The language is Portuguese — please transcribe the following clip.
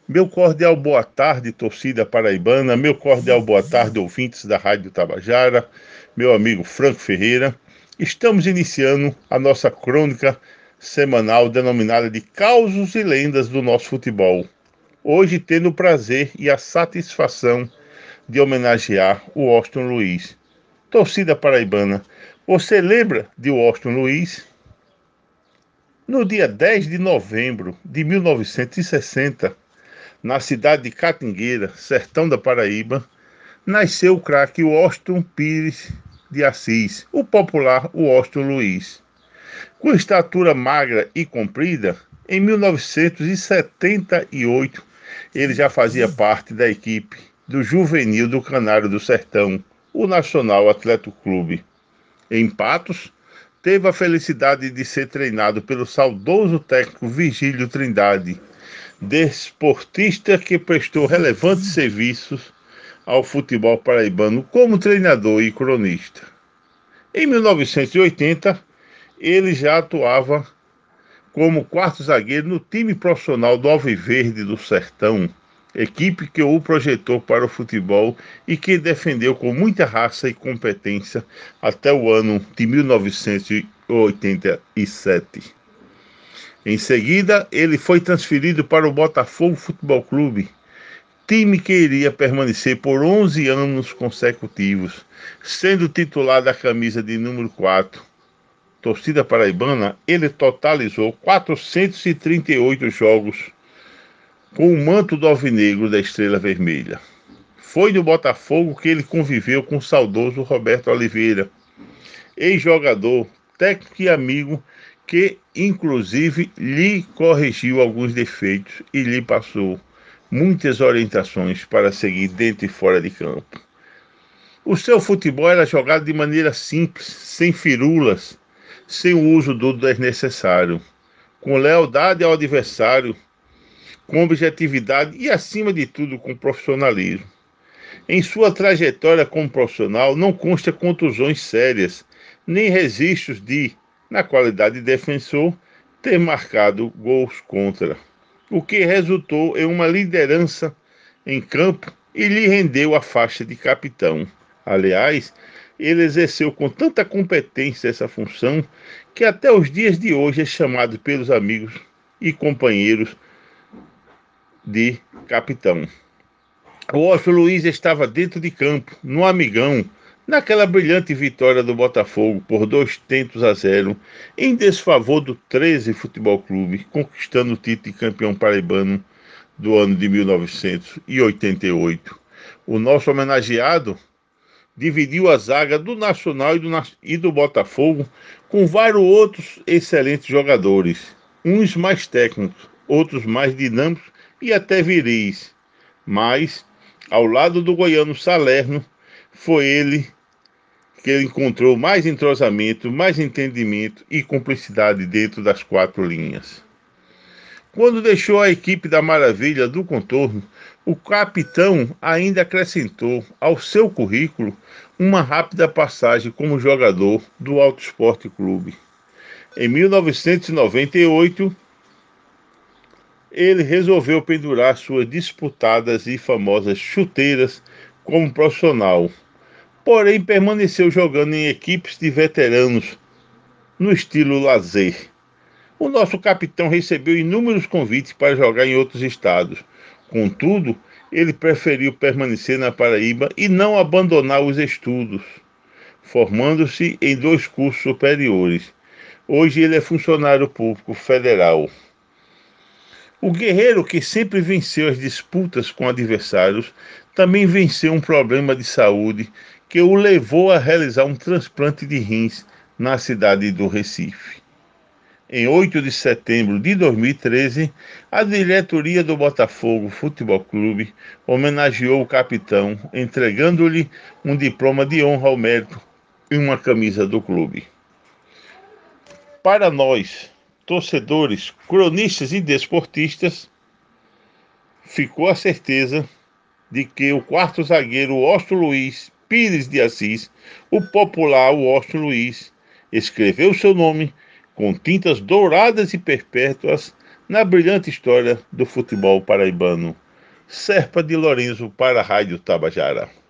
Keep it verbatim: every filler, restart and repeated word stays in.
Meu cordial boa tarde, torcida paraibana. Meu cordial boa tarde, ouvintes da Rádio Tabajara. Meu amigo Franco Ferreira. Estamos iniciando a nossa crônica semanal denominada de Causos e Lendas do nosso futebol. Hoje tendo o prazer e a satisfação de homenagear o Washington Luiz. Torcida paraibana, você lembra de Washington Luiz? No dia dez de novembro de mil novecentos e sessenta, na cidade de Catingueira, sertão da Paraíba, nasceu o craque Washington Pires de Assis, o popular Washington Luiz. Com estatura magra e comprida, em mil novecentos e setenta e oito ele já fazia parte da equipe do juvenil do Canário do Sertão, o Nacional Atlético Clube. Em Patos, teve a felicidade de ser treinado pelo saudoso técnico Vigílio Trindade, desportista que prestou relevantes serviços ao futebol paraibano como treinador e cronista. Em mil novecentos e oitenta, ele já atuava como quarto zagueiro no time profissional do Alviverde do Sertão, equipe que o projetou para o futebol e que defendeu com muita raça e competência até o ano de mil novecentos e oitenta e sete. Em seguida, ele foi transferido para o Botafogo Futebol Clube, time que iria permanecer por onze anos consecutivos, sendo titular da camisa de número quatro. Torcida paraibana, ele totalizou quatrocentos e trinta e oito jogos com o manto do alvinegro da Estrela Vermelha. Foi no Botafogo que ele conviveu com o saudoso Roberto Oliveira, ex-jogador, técnico e amigo, que inclusive lhe corrigiu alguns defeitos e lhe passou muitas orientações para seguir dentro e fora de campo. O seu futebol era jogado de maneira simples, sem firulas, sem o uso do desnecessário, com lealdade ao adversário, com objetividade e, acima de tudo, com profissionalismo. Em sua trajetória como profissional, não consta contusões sérias, nem registros de, na qualidade de defensor, ter marcado gols contra, o que resultou em uma liderança em campo e lhe rendeu a faixa de capitão. Aliás, ele exerceu com tanta competência essa função que até os dias de hoje é chamado pelos amigos e companheiros de capitão. O Washington Luiz estava dentro de campo, no Amigão, naquela brilhante vitória do Botafogo por dois tentos a zero, em desfavor do treze Futebol Clube, conquistando o título de campeão paraibano do ano de mil novecentos e oitenta e oito. O nosso homenageado dividiu a zaga do Nacional e do, e do Botafogo com vários outros excelentes jogadores, uns mais técnicos, outros mais dinâmicos e até viris, mas ao lado do goiano Salerno, foi ele que encontrou mais entrosamento, mais entendimento e cumplicidade dentro das quatro linhas. Quando deixou a equipe da Maravilha do Contorno, o capitão ainda acrescentou ao seu currículo uma rápida passagem como jogador do Alto Esporte Clube. Em mil novecentos e noventa e oito, ele resolveu pendurar suas disputadas e famosas chuteiras como profissional, porém permaneceu jogando em equipes de veteranos no estilo lazer. O nosso capitão recebeu inúmeros convites para jogar em outros estados. Contudo, ele preferiu permanecer na Paraíba e não abandonar os estudos, formando-se em dois cursos superiores. Hoje ele é funcionário público federal. O guerreiro, que sempre venceu as disputas com adversários, também venceu um problema de saúde que o levou a realizar um transplante de rins na cidade do Recife. Em oito de setembro de dois mil e treze, a diretoria do Botafogo Futebol Clube homenageou o capitão, entregando-lhe um diploma de honra ao mérito e uma camisa do clube. Para nós, torcedores, cronistas e desportistas, ficou a certeza de que o quarto zagueiro Washington Luiz Pires de Assis, o popular Washington Luiz, escreveu seu nome com tintas douradas e perpétuas na brilhante história do futebol paraibano. Serpa de Lourenço para a Rádio Tabajara.